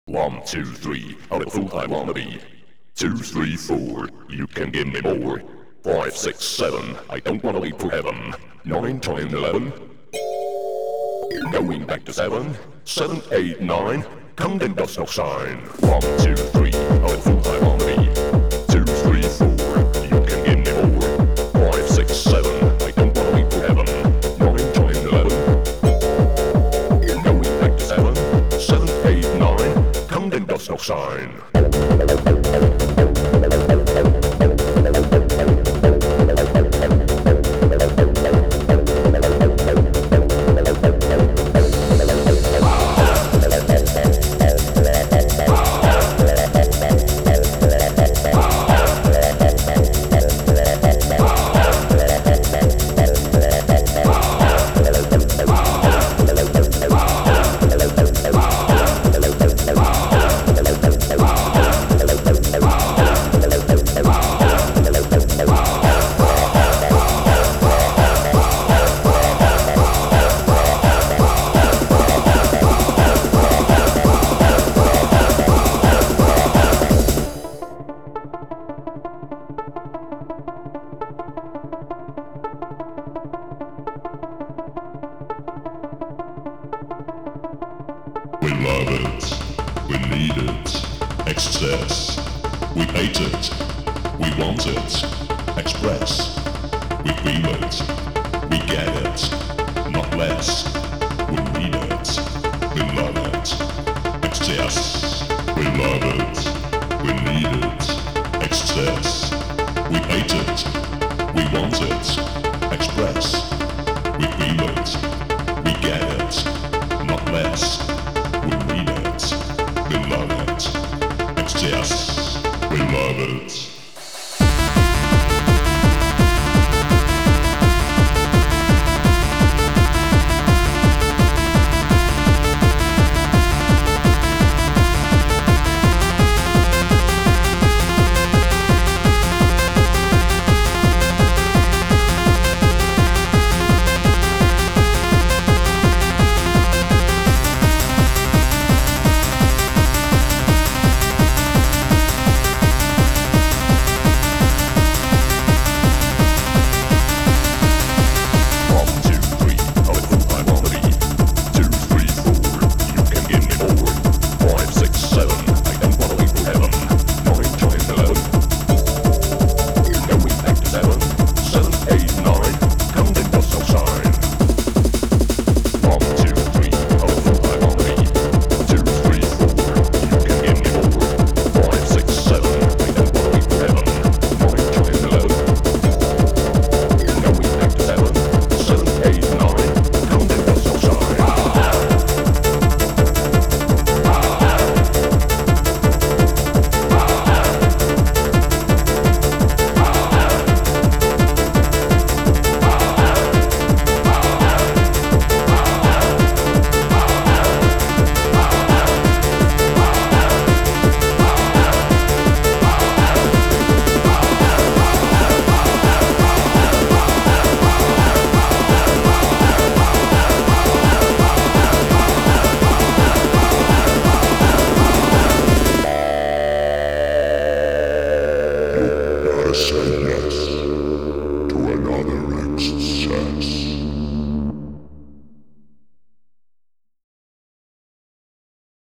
1, 2, 3, how the fool I wanna be. 2, 3, 4, you can give me more. 5, 6, 7, I don't wanna wait for heaven. 9, 10, 11, going back to 7. 7, 8, 9, counting does no sign. 1, 2, 3, how the fool I wanna be. 2, 3, 4, you can give me more. 5, 6, 7, I don't wanna wait for heaven. 9, 10, 11, going back to 7. 7, 8, 9, counting does no sign. We love it, we need it, excess. We hate it, we want it, express. We feel it, we get it, not less. We need it, we love it, excess. We love it, we need it, excess. We hate it, we want it, express. We feel it, we get it, not less. We need it, we love it, it's just, we love it.